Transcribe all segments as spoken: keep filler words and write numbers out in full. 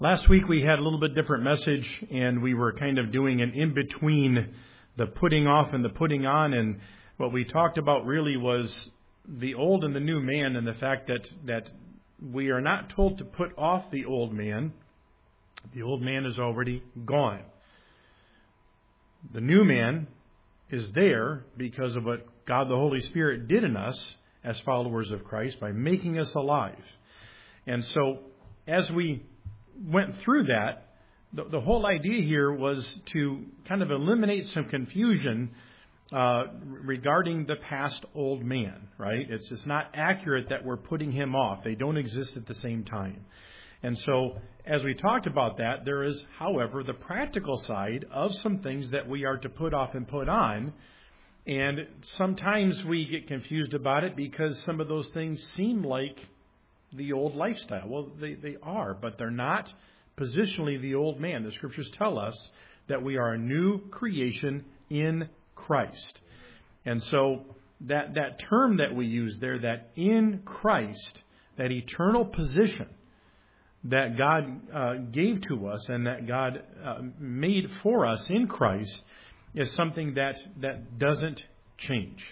Last week we had a little bit different message, and we were kind of doing an in-between the putting off and the putting on. And what we talked about really was the old and the new man, and the fact that, that we are not told to put off the old man. The old man is already gone. The new man is there because of what God the Holy Spirit did in us as followers of Christ by making us alive. And so as we went through that, the, the whole idea here was to kind of eliminate some confusion uh, regarding the past old man, right? It's, it's not accurate that we're putting him off. They don't exist at the same time. And so as we talked about that, there is, however, the practical side of some things that we are to put off and put on. And sometimes we get confused about it because some of those things seem like the old lifestyle. Well, they, they are, but they're not positionally the old man. The Scriptures tell us that we are a new creation in Christ. And so that, that term that we use there, that in Christ, that eternal position that God uh, gave to us and that God uh, made for us in Christ, is something that, that doesn't change.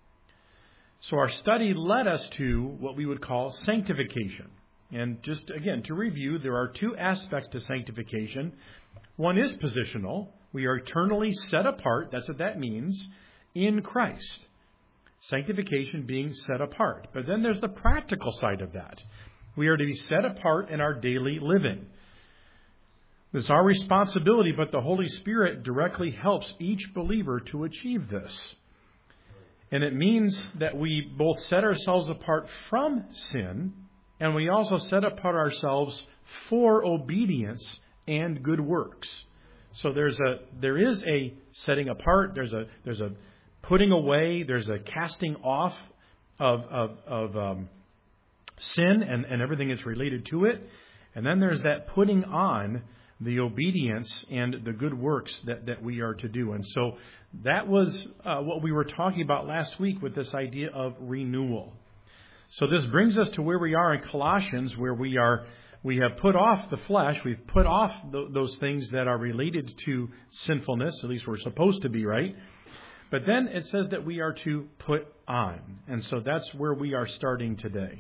So our study led us to what we would call sanctification. And just again, to review, there are two aspects to sanctification. One is positional. We are eternally set apart. That's what that means, in Christ. Sanctification being set apart. But then there's the practical side of that. We are to be set apart in our daily living. It's our responsibility, but the Holy Spirit directly helps each believer to achieve this. And it means that we both set ourselves apart from sin, and we also set apart ourselves for obedience and good works. So there's a there is a setting apart, there's a there's a putting away, there's a casting off of of, of um, sin and, and everything that's related to it. And then there's that putting on the obedience and the good works that, that we are to do. And so that was uh, what we were talking about last week with this idea of renewal. So this brings us to where we are in Colossians, where we are we have put off the flesh, we've put off th- those things that are related to sinfulness, at least we're supposed to be, right? But then it says that we are to put on. And so that's where we are starting today.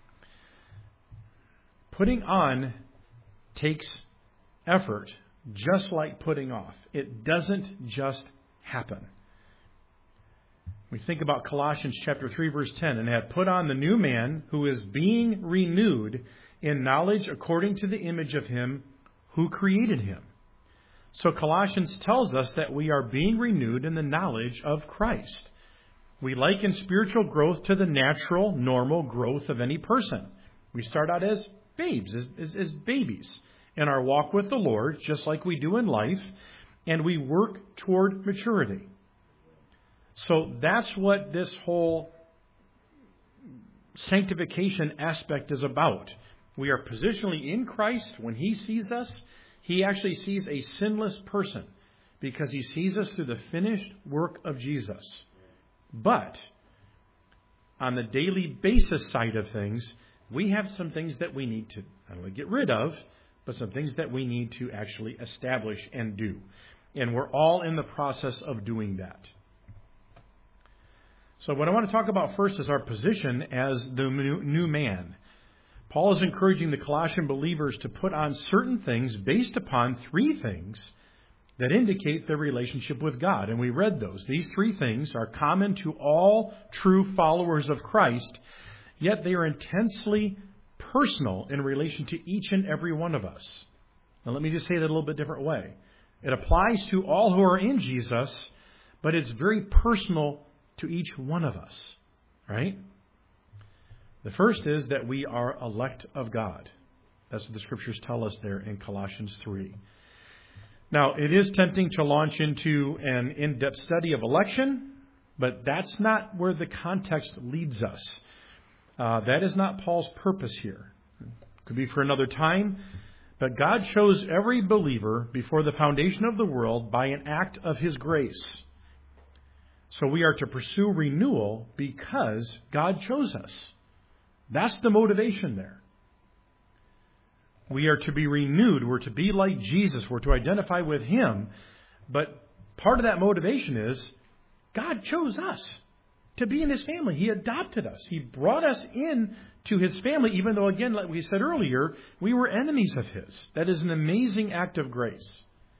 Putting on takes effort, just like putting off. It doesn't just happen. We think about Colossians chapter three, verse ten, and have put on the new man who is being renewed in knowledge according to the image of him who created him. So Colossians tells us that we are being renewed in the knowledge of Christ. We liken spiritual growth to the natural, normal growth of any person. We start out as babes, as, as, as babies in our walk with the Lord, just like we do in life, and we work toward maturity. So that's what this whole sanctification aspect is about. We are positionally in Christ. When He sees us, He actually sees a sinless person because He sees us through the finished work of Jesus. But on the daily basis side of things, we have some things that we need to not only get rid of, but some things that we need to actually establish and do. And we're all in the process of doing that. So what I want to talk about first is our position as the new man. Paul is encouraging the Colossian believers to put on certain things based upon three things that indicate their relationship with God. And we read those. These three things are common to all true followers of Christ, yet they are intensely personal in relation to each and every one of us. Now let me just say that a little bit different way. It applies to all who are in Jesus, but it's very personal to each one of us, right? The first is that we are elect of God. That's what the Scriptures tell us there in Colossians three. Now, it is tempting to launch into an in-depth study of election, but that's not where the context leads us. Uh, that is not Paul's purpose here. It could be for another time. But God chose every believer before the foundation of the world by an act of His grace. So we are to pursue renewal because God chose us. That's the motivation there. We are to be renewed. We're to be like Jesus. We're to identify with Him. But part of that motivation is God chose us to be in His family. He adopted us. He brought us in to His family, even though, again, like we said earlier, we were enemies of His. That is an amazing act of grace.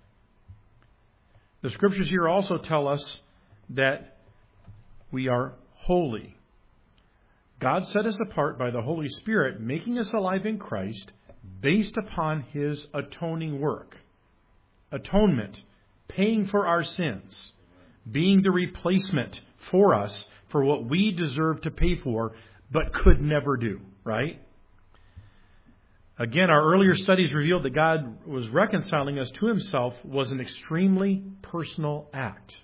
The Scriptures here also tell us that we are holy. God set us apart by the Holy Spirit, making us alive in Christ based upon His atoning work. Atonement, paying for our sins, being the replacement for us for what we deserve to pay for, but could never do, right? Again, our earlier studies revealed that God was reconciling us to Himself was an extremely personal act.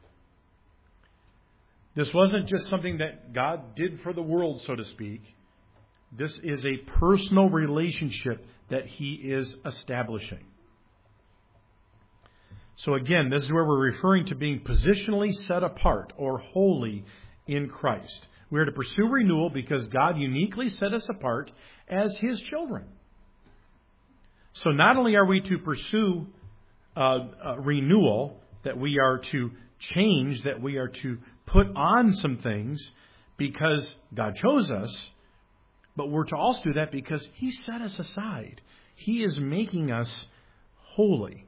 This wasn't just something that God did for the world, so to speak. This is a personal relationship that He is establishing. So again, this is where we're referring to being positionally set apart or holy in Christ. We are to pursue renewal because God uniquely set us apart as His children. So not only are we to pursue uh, uh, renewal, that we are to change, that we are to put on some things because God chose us, but we're to also do that because He set us aside. He is making us holy.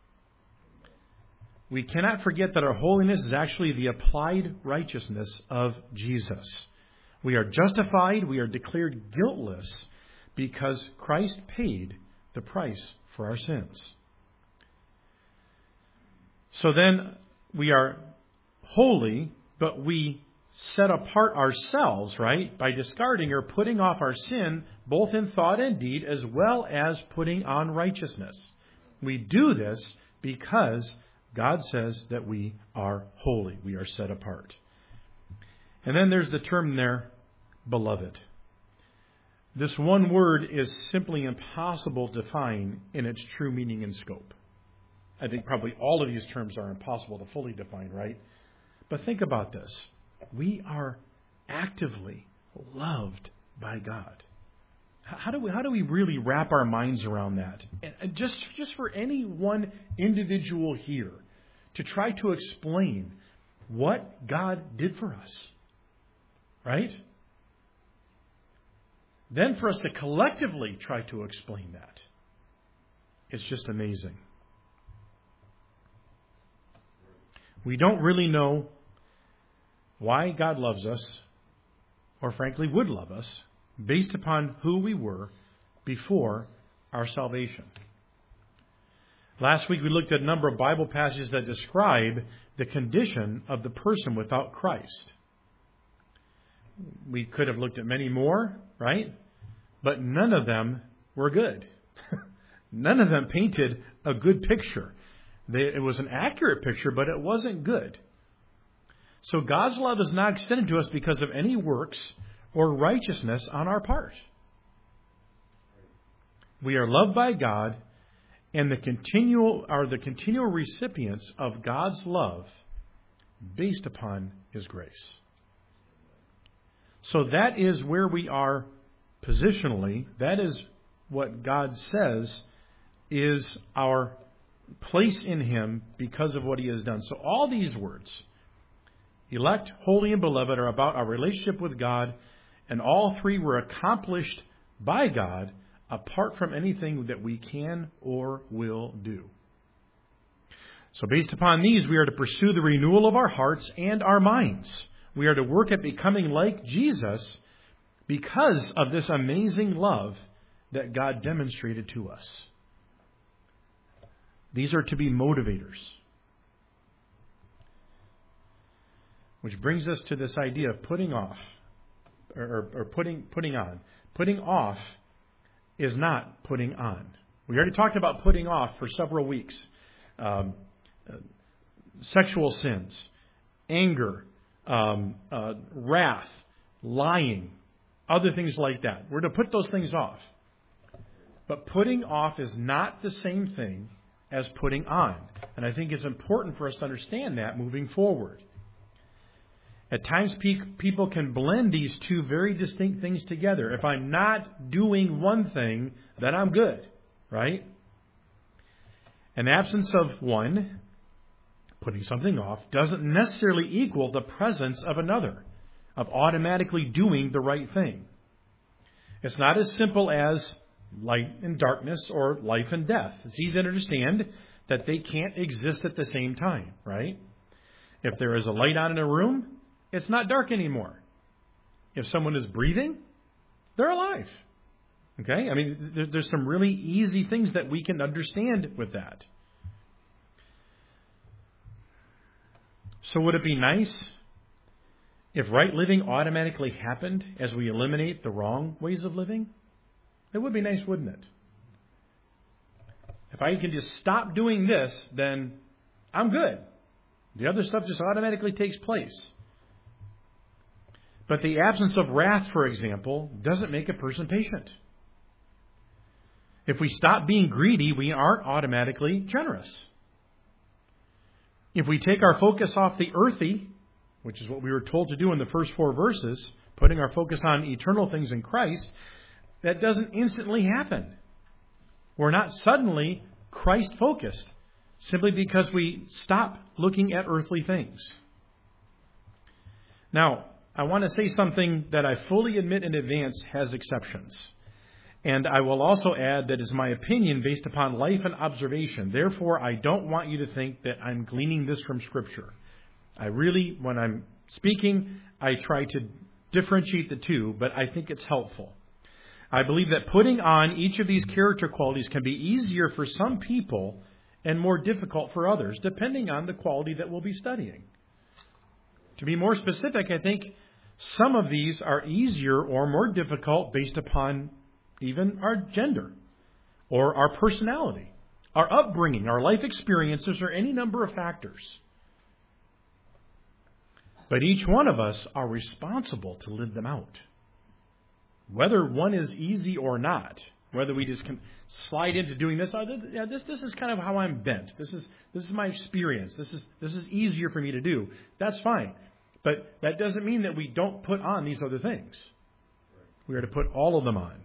We cannot forget that our holiness is actually the applied righteousness of Jesus. We are justified, we are declared guiltless because Christ paid the price for our sins. So then we are holy, but we set apart ourselves, right, by discarding or putting off our sin, both in thought and deed, as well as putting on righteousness. We do this because God says that we are holy. We are set apart. And then there's the term there, beloved. This one word is simply impossible to define in its true meaning and scope. I think probably all of these terms are impossible to fully define, right? But think about this. We are actively loved by God. How do we, how do we really wrap our minds around that? And just, just for any one individual here to try to explain what God did for us, right? Then for us to collectively try to explain that. It's just amazing. We don't really know why God loves us, or frankly would love us, based upon who we were before our salvation. Last week we looked at a number of Bible passages that describe the condition of the person without Christ. We could have looked at many more, right? But none of them were good. None of them painted a good picture. They, it was an accurate picture, but it wasn't good. So God's love is not extended to us because of any works or righteousness on our part. We are loved by God and the continual are the continual recipients of God's love based upon His grace. So that is where we are positionally. That is what God says is our place in Him because of what He has done. So all these words, elect, holy, and beloved, are about our relationship with God, and all three were accomplished by God apart from anything that we can or will do. So based upon these, we are to pursue the renewal of our hearts and our minds. We are to work at becoming like Jesus because of this amazing love that God demonstrated to us. These are to be motivators. Which brings us to this idea of putting off, or, or putting putting on. Putting off is not putting on. We already talked about putting off for several weeks. Um, uh, sexual sins, anger, um, uh, wrath, lying, other things like that. We're to put those things off. But putting off is not the same thing as putting on. And I think it's important for us to understand that moving forward. At times, people can blend these two very distinct things together. If I'm not doing one thing, then I'm good. right? An absence of one, putting something off, doesn't necessarily equal the presence of another, of automatically doing the right thing. It's not as simple as light and darkness or life and death. It's easy to understand that they can't exist at the same time, right? If there is a light on in a room, it's not dark anymore. If someone is breathing, they're alive. Okay? I mean, there's some really easy things that we can understand with that. So would it be nice if right living automatically happened as we eliminate the wrong ways of living? It would be nice, wouldn't it? If I can just stop doing this, then I'm good. The other stuff just automatically takes place. But the absence of wrath, for example, doesn't make a person patient. If we stop being greedy, we aren't automatically generous. If we take our focus off the earthy, which is what we were told to do in the first four verses, putting our focus on eternal things in Christ, that doesn't instantly happen. We're not suddenly Christ-focused simply because we stop looking at earthly things. Now, I want to say something that I fully admit in advance has exceptions. And I will also add that is my opinion based upon life and observation. Therefore, I don't want you to think that I'm gleaning this from Scripture. I really, when I'm speaking, I try to differentiate the two, but I think it's helpful. I believe that putting on each of these character qualities can be easier for some people and more difficult for others, depending on the quality that we'll be studying. To be more specific, I think some of these are easier or more difficult based upon even our gender or our personality, our upbringing, our life experiences, or any number of factors. But each one of us are responsible to live them out. Whether one is easy or not, whether we just can slide into doing this, oh, yeah, this this is kind of how I'm bent. This is this is my experience. This is this is easier for me to do. That's fine. But that doesn't mean that we don't put on these other things. We are to put all of them on.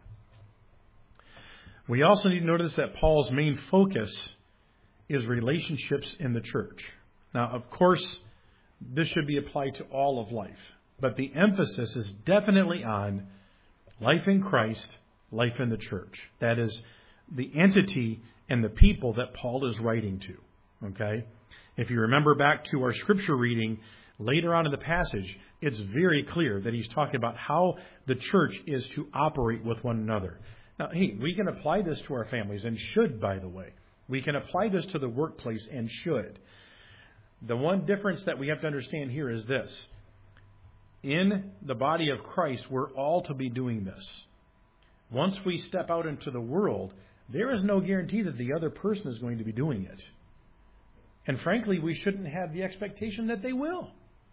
We also need to notice that Paul's main focus is relationships in the church. Now, of course, this should be applied to all of life. But the emphasis is definitely on life in Christ, life in the church. That is the entity and the people that Paul is writing to. Okay? If you remember back to our scripture reading later on in the passage, it's very clear that he's talking about how the church is to operate with one another. Now, hey, we can apply this to our families, and should, by the way. We can apply this to the workplace, and should. The one difference that we have to understand here is this. In the body of Christ, we're all to be doing this. Once we step out into the world, there is no guarantee that the other person is going to be doing it. And frankly, we shouldn't have the expectation that they will.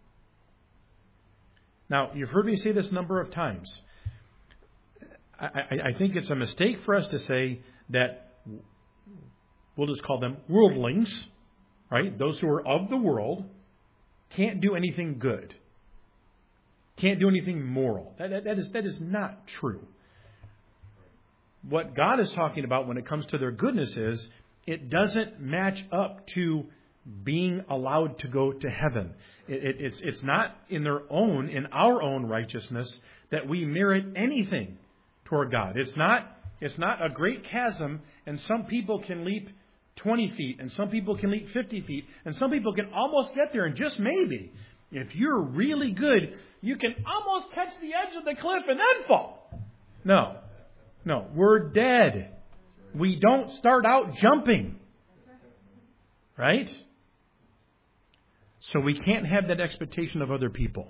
Now, you've heard me say this a number of times. I, I, I think it's a mistake for us to say that, we'll just call them worldlings, right? Those who are of the world can't do anything good. Can't do anything moral. That, that, that, is, that is not true. What God is talking about when it comes to their goodness is it doesn't match up to being allowed to go to heaven. It, it, it's, it's not in their own, in our own righteousness that we merit anything toward God. It's not, it's not a great chasm, and some people can leap twenty feet, and some people can leap fifty feet, and some people can almost get there, and just maybe, if you're really good, you can almost catch the edge of the cliff and then fall. No. No. We're dead. We don't start out jumping. Right? So we can't have that expectation of other people.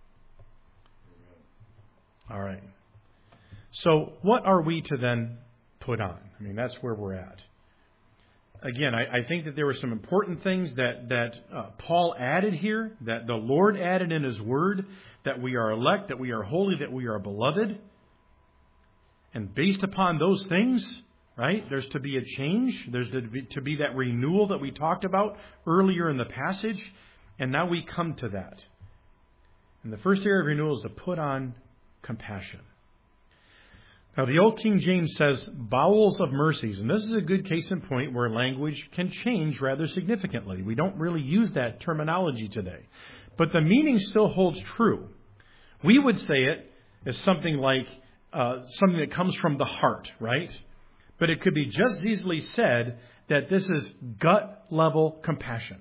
All right. So what are we to then put on? I mean, that's where we're at. Again, I, I think that there were some important things that, that uh, Paul added here, that the Lord added in His Word, that we are elect, that we are holy, that we are beloved. And based upon those things, right, there's to be a change. There's to be, to be that renewal that we talked about earlier in the passage. And now we come to that. And the first area of renewal is to put on compassion. Now, the Old King James says bowels of mercies, and this is a good case in point where language can change rather significantly. We don't really use that terminology today, but the meaning still holds true. We would say it as something like uh, something that comes from the heart, right? But it could be just as easily said that this is gut-level compassion.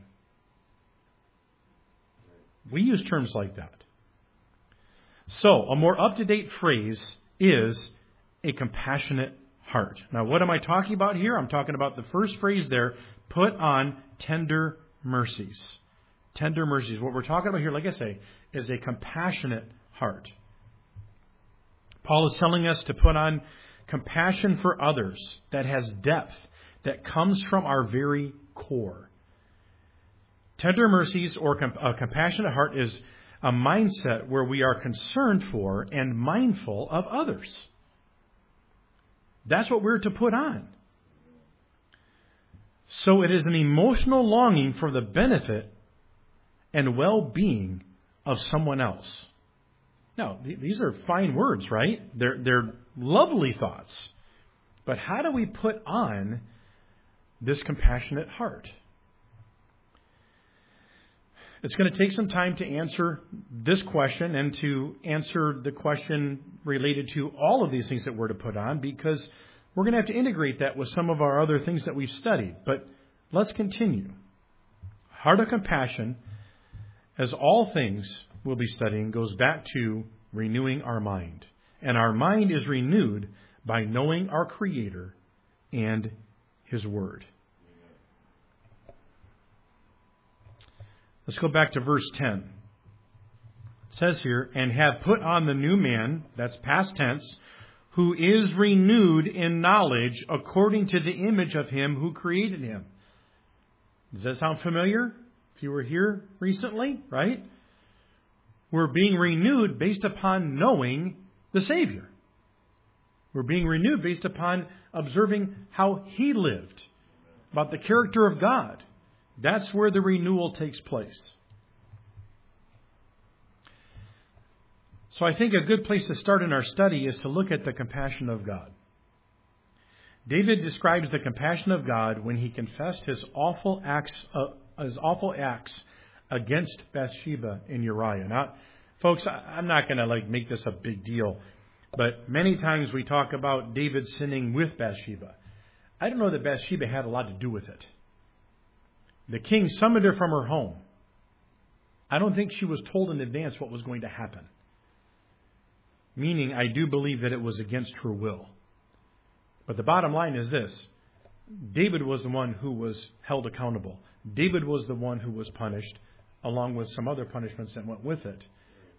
We use terms like that. So, a more up-to-date phrase is a compassionate heart. Now, what am I talking about here? I'm talking about the first phrase there, put on tender mercies. Tender mercies. What we're talking about here, like I say, is a compassionate heart. Paul is telling us to put on compassion for others that has depth, that comes from our very core. Tender mercies or a compassionate heart is a mindset where we are concerned for and mindful of others. That's what we're to put on. So it is an emotional longing for the benefit and well-being of someone else. Now, these are fine words, right? They're, they're lovely thoughts. But how do we put on this compassionate heart? It's going to take some time to answer this question and to answer the question related to all of these things that we're to put on, because we're going to have to integrate that with some of our other things that we've studied. But let's continue. Heart of compassion, as all things we'll be studying, goes back to renewing our mind. And our mind is renewed by knowing our Creator and His Word. Let's go back to verse ten. It says here, and have put on the new man, that's past tense, who is renewed in knowledge according to the image of Him who created him. Does that sound familiar? If you were here recently, right? We're being renewed based upon knowing the Savior. We're being renewed based upon observing how He lived, about the character of God. That's where the renewal takes place. So I think a good place to start in our study is to look at the compassion of God. David describes the compassion of God when he confessed his awful acts, uh, his awful acts against Bathsheba and Uriah. Now, folks, I'm not going to like make this a big deal, but many times we talk about David sinning with Bathsheba. I don't know that Bathsheba had a lot to do with it. The king summoned her from her home. I don't think she was told in advance what was going to happen. Meaning, I do believe that it was against her will. But the bottom line is this. David was the one who was held accountable. David was the one who was punished, along with some other punishments that went with it.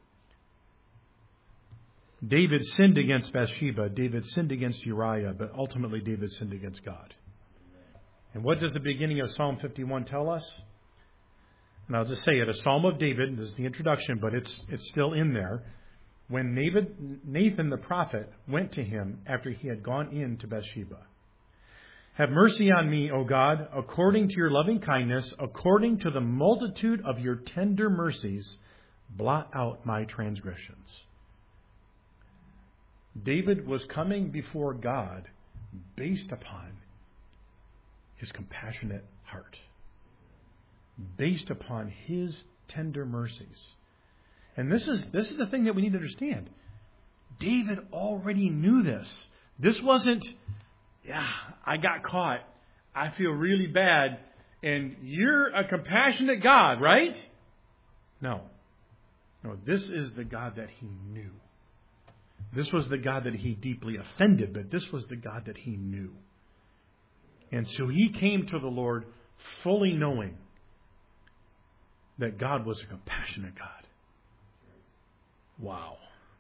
David sinned against Bathsheba. David sinned against Uriah. But ultimately, David sinned against God. And what does the beginning of Psalm fifty-one tell us? And I'll just say it, a Psalm of David. This is the introduction, but it's it's still in there. When Nathan the prophet went to him after he had gone in to Bathsheba. Have mercy on me, O God, according to your loving kindness, according to the multitude of your tender mercies, blot out my transgressions. David was coming before God based upon his compassionate heart, based upon His tender mercies. And this is this is the thing that we need to understand. David already knew this. This wasn't, yeah, I got caught. I feel really bad. And you're a compassionate God, right? No. No, this is the God that he knew. This was the God that he deeply offended, but this was the God that he knew. And so he came to the Lord fully knowing that God was a compassionate God. Wow.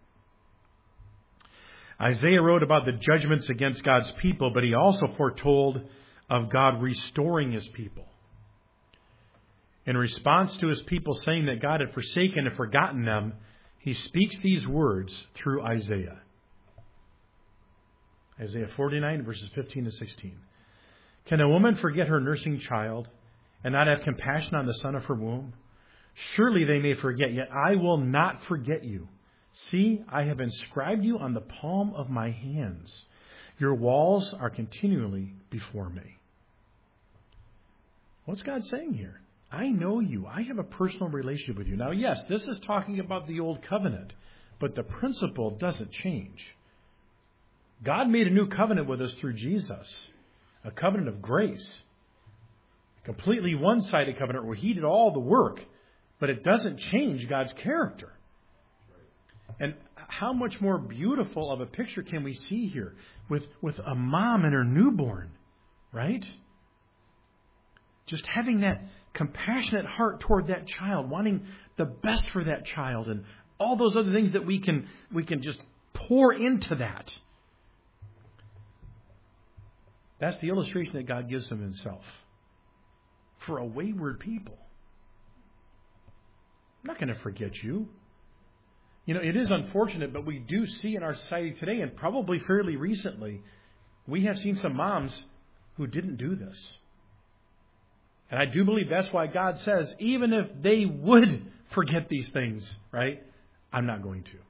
Isaiah wrote about the judgments against God's people, but he also foretold of God restoring His people. In response to His people saying that God had forsaken and forgotten them, He speaks these words through Isaiah. Isaiah forty-nine, verses fifteen to sixteen. Can a woman forget her nursing child and not have compassion on the son of her womb? Surely they may forget, yet I will not forget you. See, I have inscribed you on the palm of my hands. Your walls are continually before me. What's God saying here? I know you. I have a personal relationship with you. Now, yes, this is talking about the old covenant, but the principle doesn't change. God made a new covenant with us through Jesus, a covenant of grace, a completely one-sided covenant where He did all the work, but it doesn't change God's character. And how much more beautiful of a picture can we see here with, with a mom and her newborn, right? Just having that compassionate heart toward that child, wanting the best for that child, and all those other things that we can we can just pour into that. That's the illustration that God gives of Himself for a wayward people. I'm not going to forget you. You know, it is unfortunate, but we do see in our society today, and probably fairly recently, we have seen some moms who didn't do this. And I do believe that's why God says, even if they would forget these things, right, I'm not going to.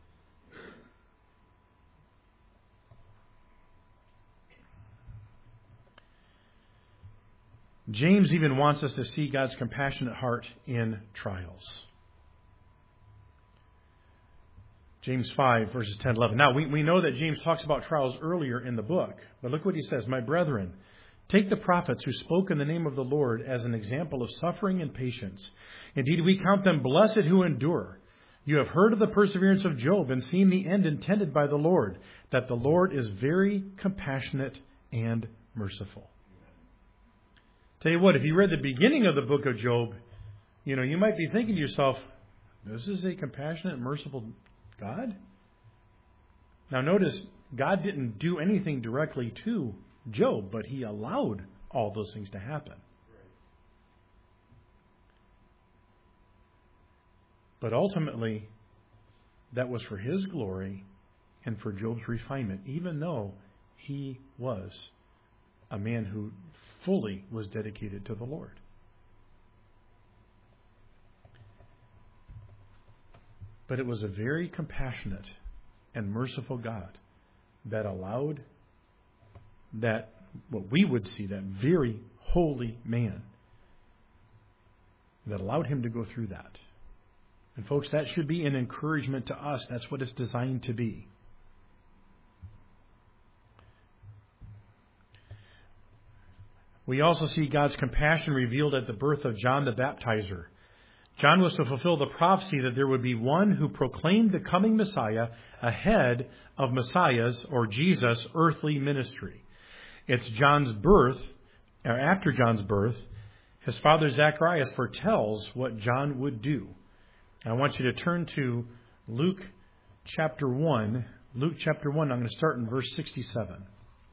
James even wants us to see God's compassionate heart in trials. James five, verses ten to eleven. Now, we, we know that James talks about trials earlier in the book. But look what he says. My brethren, take the prophets who spoke in the name of the Lord as an example of suffering and patience. Indeed, we count them blessed who endure. You have heard of the perseverance of Job and seen the end intended by the Lord, that the Lord is very compassionate and merciful. Tell you what, if you read the beginning of the book of Job, you know, you might be thinking to yourself, this is a compassionate and merciful God? Now notice, God didn't do anything directly to Job, but He allowed all those things to happen. But ultimately, that was for His glory and for Job's refinement, even though he was a man who fully was dedicated to the Lord. But it was a very compassionate and merciful God that allowed that, what we would see, that very holy man, that allowed him to go through that. And folks, that should be an encouragement to us. That's what it's designed to be. We also see God's compassion revealed at the birth of John the Baptizer. John was to fulfill the prophecy that there would be one who proclaimed the coming Messiah ahead of Messiah's, or Jesus' earthly ministry. It's John's birth, or after John's birth, his father Zacharias foretells what John would do. I want you to turn to Luke chapter one. Luke chapter one, I'm going to start in verse sixty-seven.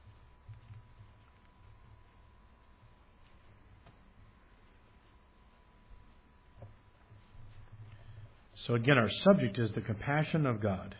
So again, our subject is the compassion of God.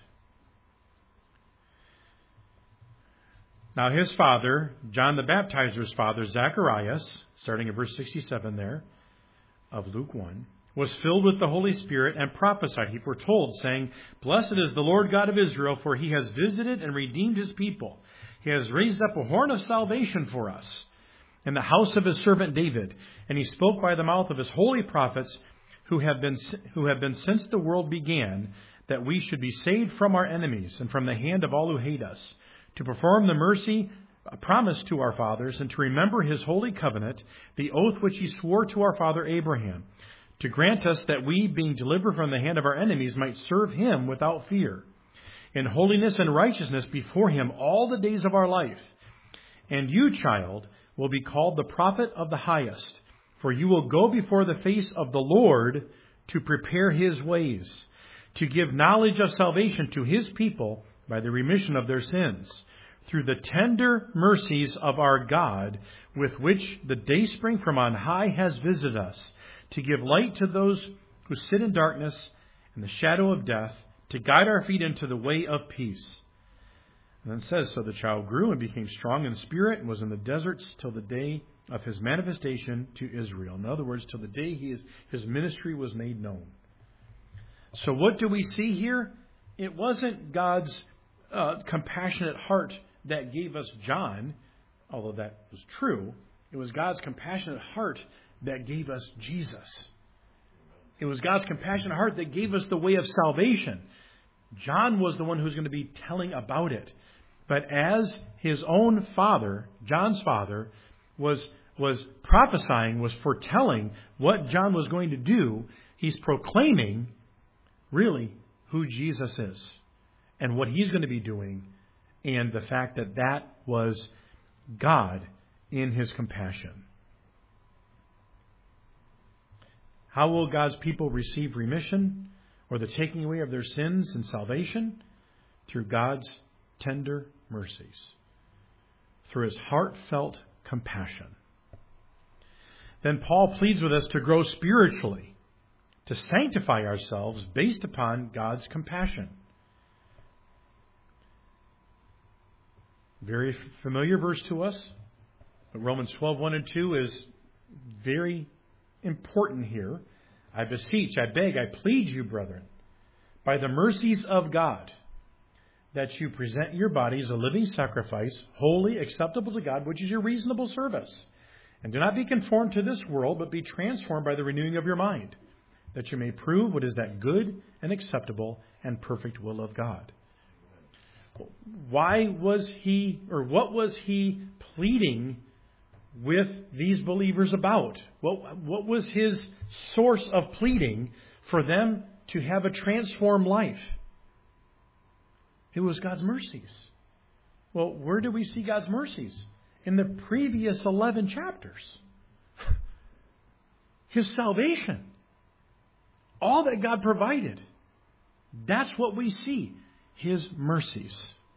Now his father, John the Baptizer's father, Zacharias, starting at verse sixty-seven there of Luke one, was filled with the Holy Spirit and prophesied. He foretold, saying, Blessed is the Lord God of Israel, for He has visited and redeemed His people. He has raised up a horn of salvation for us in the house of His servant David. And He spoke by the mouth of His holy prophets, who have been who have been since the world began, that we should be saved from our enemies and from the hand of all who hate us, to perform the mercy promised to our fathers, and to remember His holy covenant, the oath which He swore to our father Abraham, to grant us that we, being delivered from the hand of our enemies, might serve Him without fear, in holiness and righteousness before Him all the days of our life. And you, child, will be called the prophet of the highest, for you will go before the face of the Lord to prepare His ways, to give knowledge of salvation to His people by the remission of their sins, through the tender mercies of our God, with which the dayspring from on high has visited us, to give light to those who sit in darkness and the shadow of death, to guide our feet into the way of peace. And then it says, So the child grew and became strong in spirit, and was in the deserts till the day of His manifestation to Israel. In other words, till the day he is, His ministry was made known. So what do we see here? it wasn't God's uh, compassionate heart that gave us John, although that was true. It was God's compassionate heart that gave us Jesus. It was God's compassionate heart that gave us the way of salvation. John was the one who's going to be telling about it. But as his own father, John's father, was, was prophesying, was foretelling what John was going to do, he's proclaiming, really, who Jesus is and what he's going to be doing, and the fact that that was God in his compassion. How will God's people receive remission or the taking away of their sins and salvation? Through God's tender mercies, through his heartfelt compassion. Then Paul pleads with us to grow spiritually, to sanctify ourselves based upon God's compassion. Very familiar verse to us. But Romans twelve, one and two is very important here. I beseech, I beg, I plead you, brethren, by the mercies of God, that you present your bodies a living sacrifice, holy, acceptable to God, which is your reasonable service. And do not be conformed to this world, but be transformed by the renewing of your mind, that you may prove what is that good and acceptable and perfect will of God. Why was he, or what was he pleading with these believers about? What, what was his source of pleading for them to have a transformed life? It was God's mercies. Well, where do we see God's mercies? In the previous eleven chapters. His salvation. All that God provided. That's what we see. His mercies.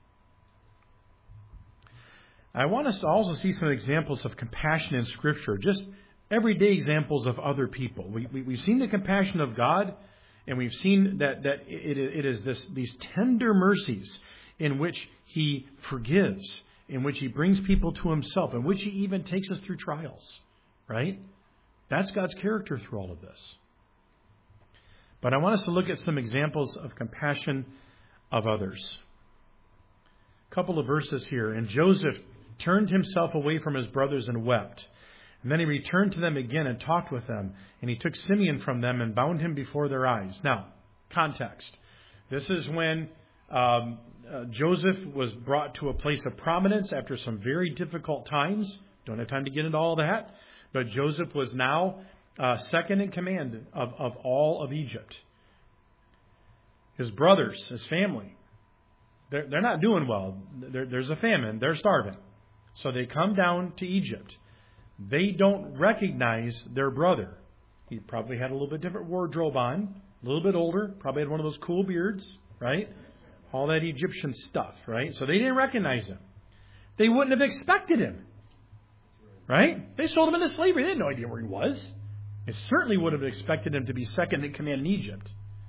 I want us to also see some examples of compassion in Scripture. Just everyday examples of other people. We, we, we've seen the compassion of God, and we've seen that, that it, it is this, these tender mercies in which He forgives, in which He brings people to Himself, in which He even takes us through trials. Right? That's God's character through all of this. But I want us to look at some examples of compassion of others. A couple of verses here. And Joseph turned himself away from his brothers and wept. And then he returned to them again and talked with them. And he took Simeon from them and bound him before their eyes. Now, context. This is when um, uh, Joseph was brought to a place of prominence after some very difficult times. Don't have time to get into all that. But Joseph was now uh, second in command of, of all of Egypt. His brothers, his family, they're, they're not doing well. There, there's a famine. They're starving. So they come down to Egypt. They don't recognize their brother. He probably had a little bit different wardrobe on, a little bit older, probably had one of those cool beards, right? All that Egyptian stuff, right? So they didn't recognize him. They wouldn't have expected him, right? They sold him into slavery. They had no idea where he was. They certainly would have expected him to be second in command in Egypt.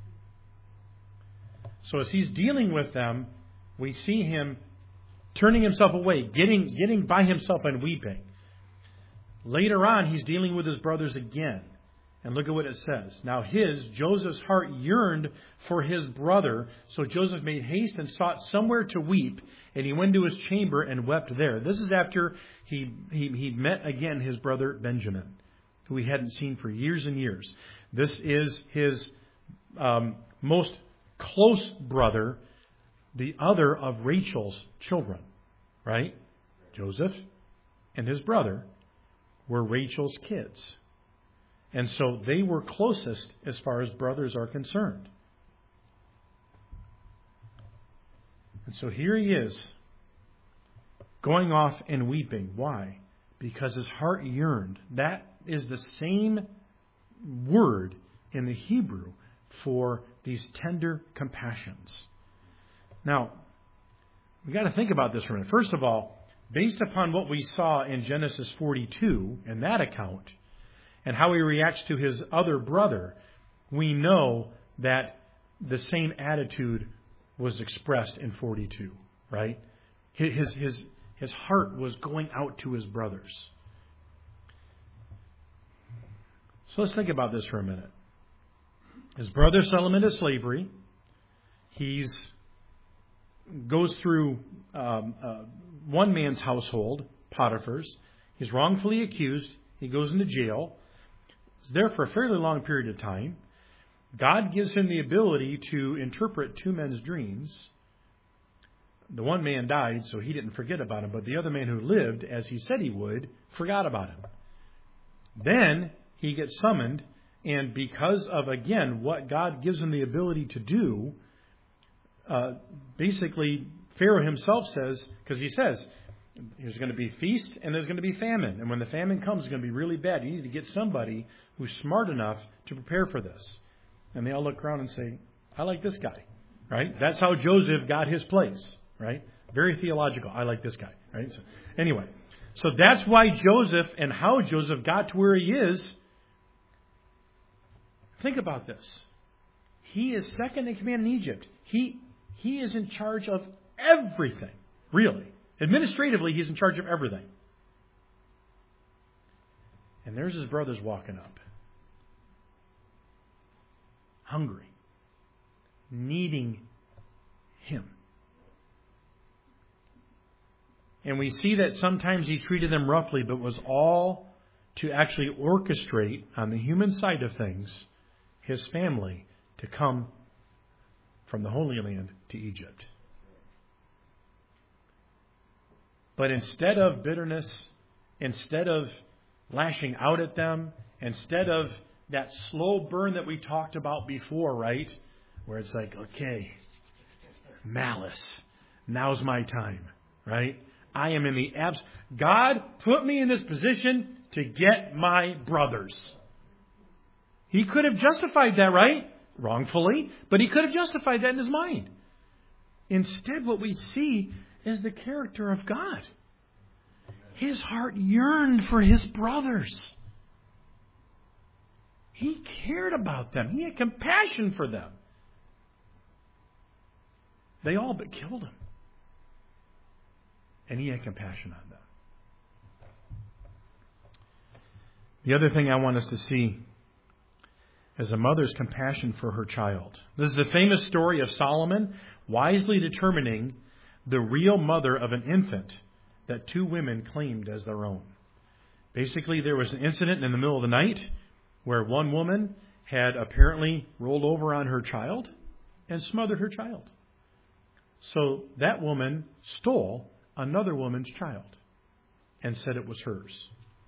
So as he's dealing with them, we see him turning himself away, getting, getting by himself and weeping. Later on, he's dealing with his brothers again. And look at what it says. Now his, Joseph's heart yearned for his brother, so Joseph made haste and sought somewhere to weep, and he went to his chamber and wept there. This is after he, he, he met again his brother Benjamin, who he hadn't seen for years and years. This is his um, most close brother, the other of Rachel's children, right? Joseph and his brother were Rachel's kids. And so they were closest as far as brothers are concerned. And so here he is, going off and weeping. Why? Because his heart yearned. That is the same word in the Hebrew for these tender compassions. Now, we've got to think about this for a minute. First of all, based upon what we saw in Genesis forty-two, in that account, and how he reacts to his other brother, we know that the same attitude was expressed in forty-two, right? His, his, his heart was going out to his brothers. So let's think about this for a minute. His brothers sell him into slavery. He's goes through um, uh, one man's household, Potiphar's. He's wrongfully accused. He goes into jail. He's there for a fairly long period of time. God gives him the ability to interpret two men's dreams. The one man died, so he didn't forget about him. But the other man who lived, as he said he would, forgot about him. Then he gets summoned, and because of, again, what God gives him the ability to do, uh, basically Pharaoh himself says, because he says, there's going to be feast and there's going to be famine. And when the famine comes, it's going to be really bad. You need to get somebody who's smart enough to prepare for this. And they all look around and say, I like this guy. Right? That's how Joseph got his place. Right? Very theological. I like this guy. Right? So, anyway, so that's why Joseph and how Joseph got to where he is. Think about this. He is second in command in Egypt. He he is in charge of everything. Really. Administratively, he's in charge of everything. And there's his brothers walking up. Hungry. Needing him. And we see that sometimes he treated them roughly, but was all to actually orchestrate, on the human side of things, his family to come from the Holy Land to Egypt. But instead of bitterness, instead of lashing out at them, instead of that slow burn that we talked about before, right? Where it's like, okay, malice. Now's my time, right? I am in the abs. God put me in this position to get my brothers. He could have justified that, right? Wrongfully, but he could have justified that in his mind. Instead, what we see is the character of God. His heart yearned for his brothers. He cared about them. He had compassion for them. They all but killed him. And he had compassion on them. The other thing I want us to see is a mother's compassion for her child. This is a famous story of Solomon wisely determining the real mother of an infant that two women claimed as their own. Basically, there was an incident in the middle of the night where one woman had apparently rolled over on her child and smothered her child. So that woman stole another woman's child and said it was hers.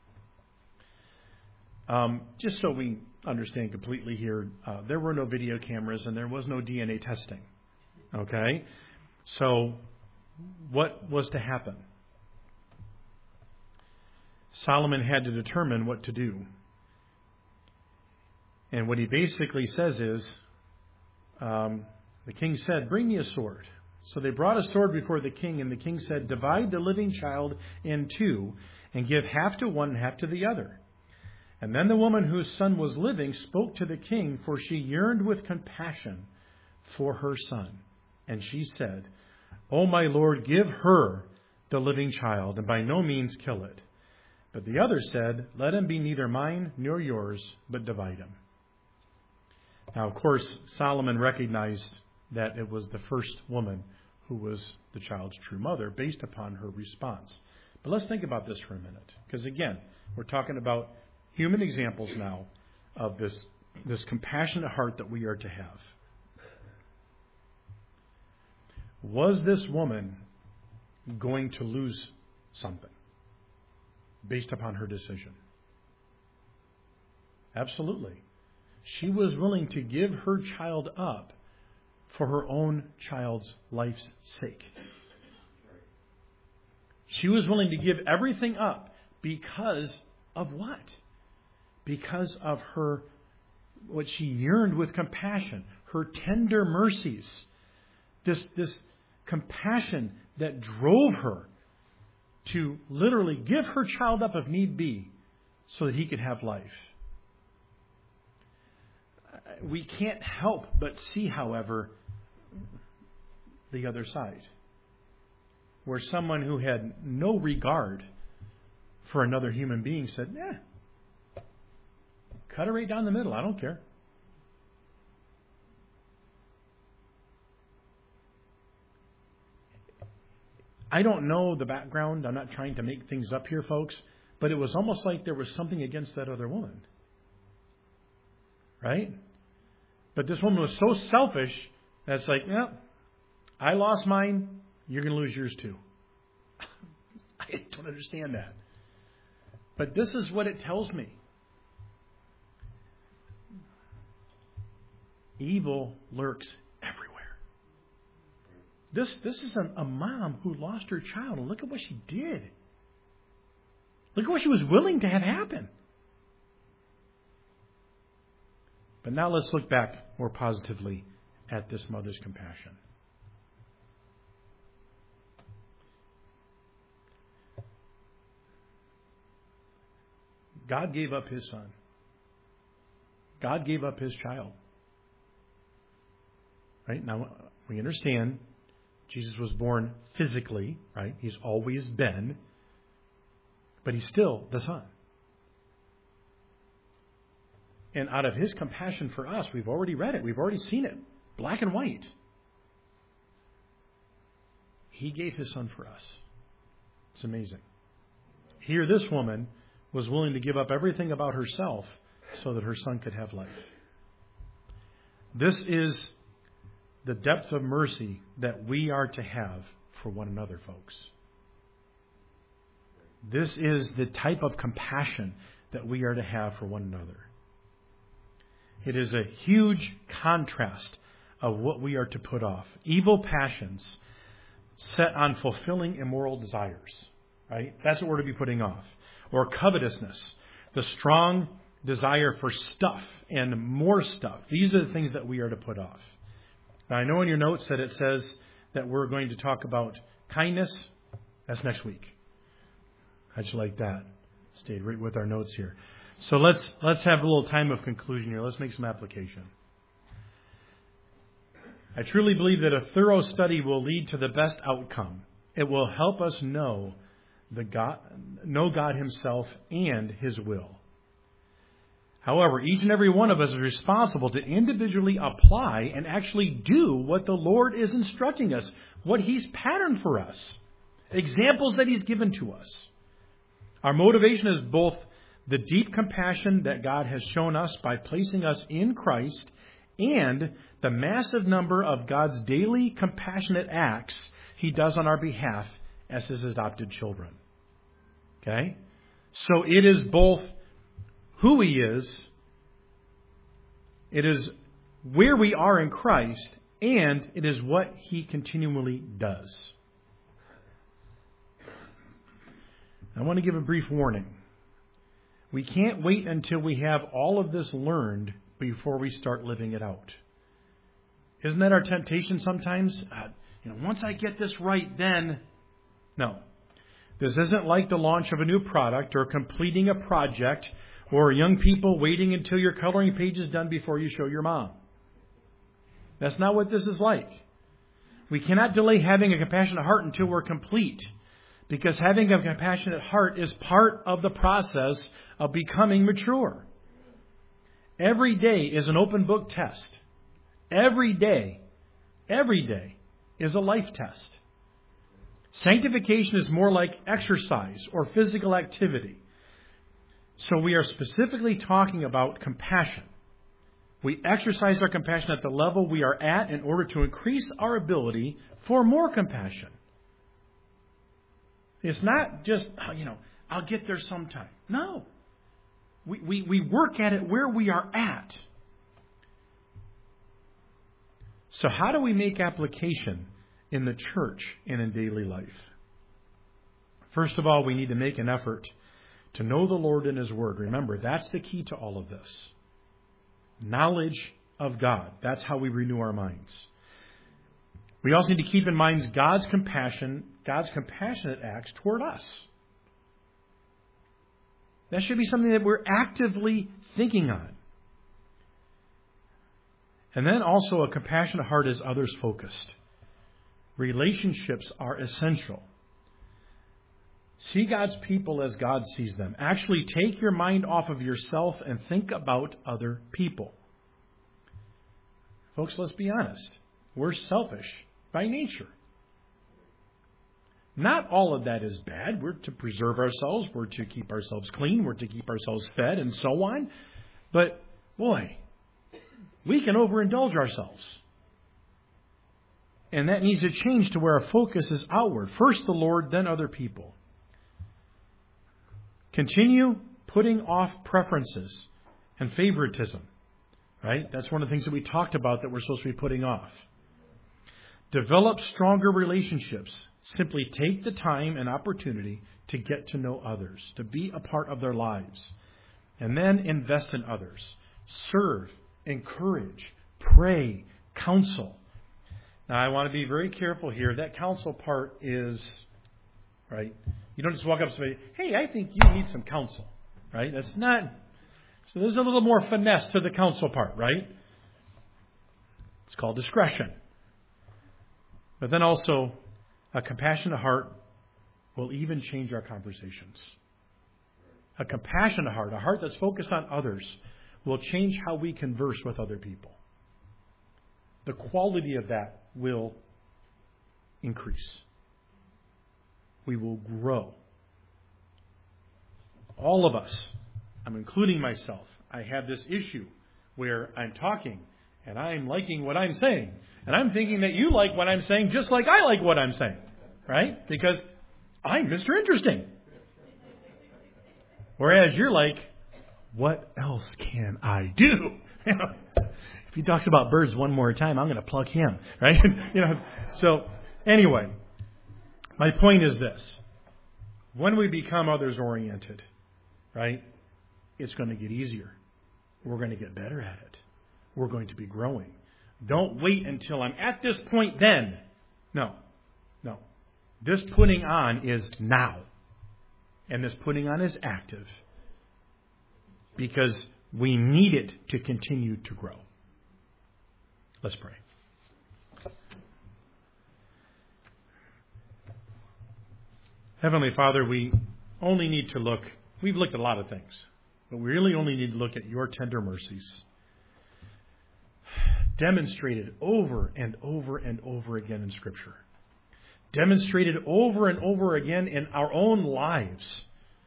Um, just so we understand completely here, uh, there were no video cameras and there was no D N A testing. Okay? So what was to happen? Solomon had to determine what to do. And what he basically says is, um, the king said, bring me a sword. So they brought a sword before the king, and the king said, divide the living child in two, and give half to one and half to the other. And then the woman whose son was living spoke to the king, for she yearned with compassion for her son. And she said, O my lord, give her the living child, and by no means kill it. But the other said, let him be neither mine nor yours, but divide him. Now, of course, Solomon recognized that it was the first woman who was the child's true mother based upon her response. But let's think about this for a minute. Because again, we're talking about human examples now of this, this compassionate heart that we are to have. Was this woman going to lose something based upon her decision? Absolutely. She was willing to give her child up for her own child's life's sake. She was willing to give everything up because of what? Because of her, what she yearned with compassion, her tender mercies. This, this compassion that drove her to literally give her child up if need be so that he could have life. We can't help but see, however, the other side, where someone who had no regard for another human being said, "Yeah, cut her right down the middle. I don't care." I don't know the background. I'm not trying to make things up here, folks. But it was almost like there was something against that other woman. Right? But this woman was so selfish that's like, yeah, I lost mine. You're going to lose yours too. I don't understand that. But this is what it tells me. Evil lurks everywhere. This, this is a, a mom who lost her child. And look at what she did. Look at what she was willing to have happen. But now let's look back more positively at this mother's compassion. God gave up His Son. God gave up His child. Right? Now, we understand Jesus was born physically, right? He's always been. But He's still the Son. And out of His compassion for us, we've already read it. We've already seen it. Black and white. He gave His Son for us. It's amazing. Here, this woman was willing to give up everything about herself so that her son could have life. This is the depth of mercy that we are to have for one another, folks. This is the type of compassion that we are to have for one another. It is a huge contrast of what we are to put off. Evil passions set on fulfilling immoral desires. Right? That's what we're to be putting off. Or covetousness, the strong desire for stuff and more stuff. These are the things that we are to put off. Now, I know in your notes that it says that we're going to talk about kindness. That's next week. I just like that. Stayed right with our notes here. So let's let's have a little time of conclusion here. Let's make some application. I truly believe that a thorough study will lead to the best outcome. It will help us know the God, know God Himself and His will. However, each and every one of us is responsible to individually apply and actually do what the Lord is instructing us, what He's patterned for us, examples that He's given to us. Our motivation is both the deep compassion that God has shown us by placing us in Christ and the massive number of God's daily compassionate acts He does on our behalf as His adopted children. Okay? So it is both who He is, it is where we are in Christ, and it is what He continually does. I want to give a brief warning. We can't wait until we have all of this learned before we start living it out. Isn't that our temptation sometimes? Uh, you know, once I get this right, then... No. This isn't like the launch of a new product or completing a project or young people waiting until your coloring page is done before you show your mom. That's not what this is like. We cannot delay having a compassionate heart until we're complete, because having a compassionate heart is part of the process of becoming mature. Every day is an open book test. Every day, every day is a life test. Sanctification is more like exercise or physical activity. So we are specifically talking about compassion. We exercise our compassion at the level we are at in order to increase our ability for more compassion. It's not just, you know, I'll get there sometime. No. We, we, we work at it where we are at. So how do we make application in the church and in daily life? First of all, we need to make an effort to know the Lord and His Word. Remember, that's the key to all of this. Knowledge of God. That's how we renew our minds. We also need to keep in mind God's compassion, God's compassionate acts toward us. That should be something that we're actively thinking on. And then also a compassionate heart is others focused. Relationships are essential. See God's people as God sees them. Actually take your mind off of yourself and think about other people. Folks, let's be honest. We're selfish by nature. Not all of that is bad. We're to preserve ourselves. We're to keep ourselves clean. We're to keep ourselves fed and so on. But, boy, we can overindulge ourselves. And that needs to change to where our focus is outward. First the Lord, then other people. Continue putting off preferences and favoritism. Right? That's one of the things that we talked about that we're supposed to be putting off. Develop stronger relationships. Simply take the time and opportunity to get to know others, to be a part of their lives. And then invest in others. Serve, encourage, pray, counsel. Now, I want to be very careful here. That counsel part is, right? You don't just walk up to somebody, hey, I think you need some counsel. Right? That's not. So there's a little more finesse to the counsel part, right? It's called discretion. But then also, a compassionate heart will even change our conversations. A compassionate heart, a heart that's focused on others, will change how we converse with other people. The quality of that will increase. We will grow. All of us, I'm including myself, I have this issue where I'm talking and I'm liking what I'm saying. And I'm thinking that you like what I'm saying just like I like what I'm saying. Right? Because I'm Mister Interesting. Whereas you're like, what else can I do? If he talks about birds one more time, I'm going to plug him. Right? you know. So anyway, my point is this. When we become others oriented, right, it's going to get easier. We're going to get better at it. We're going to be growing. Don't wait until I'm at this point then. No. No. This putting on is now. And this putting on is active. Because we need it to continue to grow. Let's pray. Heavenly Father, we only need to look. We've looked at a lot of things. But we really only need to look at your tender mercies. Demonstrated over and over and over again in Scripture. Demonstrated over and over again in our own lives.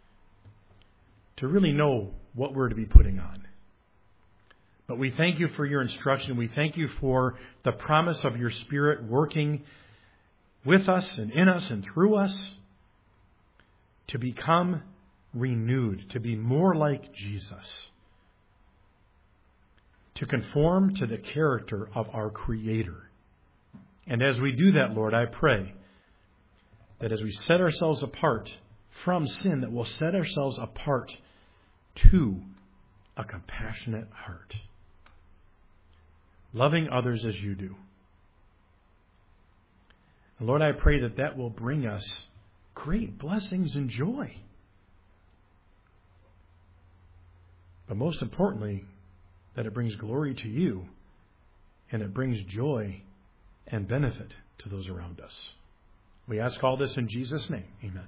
To really know what we're to be putting on. But we thank you for your instruction. We thank you for the promise of your Spirit working with us and in us and through us. To become renewed, to be more like Jesus, to conform to the character of our Creator. And as we do that, Lord, I pray that as we set ourselves apart from sin, that we'll set ourselves apart to a compassionate heart, loving others as you do. And Lord, I pray that that will bring us great blessings and joy. But most importantly, that it brings glory to you and it brings joy and benefit to those around us. We ask all this in Jesus' name. Amen.